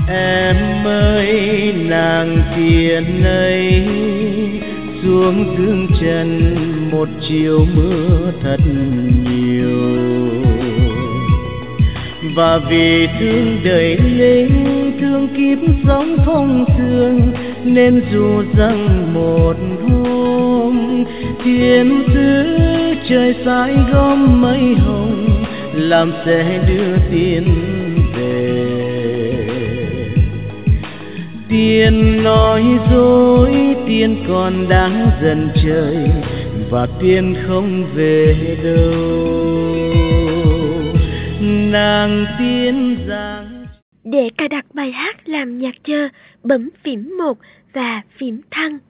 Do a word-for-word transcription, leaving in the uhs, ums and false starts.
Em ơi nàng tiên ấy, xuống dương trần một chiều mưa thật nhiều, và vì thương đời linh thương kiếp sống phong sương, nên dù rằng một hôm thiên sứ trời sai gom mây hồng, làm sẽ đưa tiên về. Tiên nói dối, tiên còn đang dần trời, và tiên không về đâu. Nàng tiên giang. Để cài đặt bài hát làm nhạc chờ, bấm phím một và phím thăng.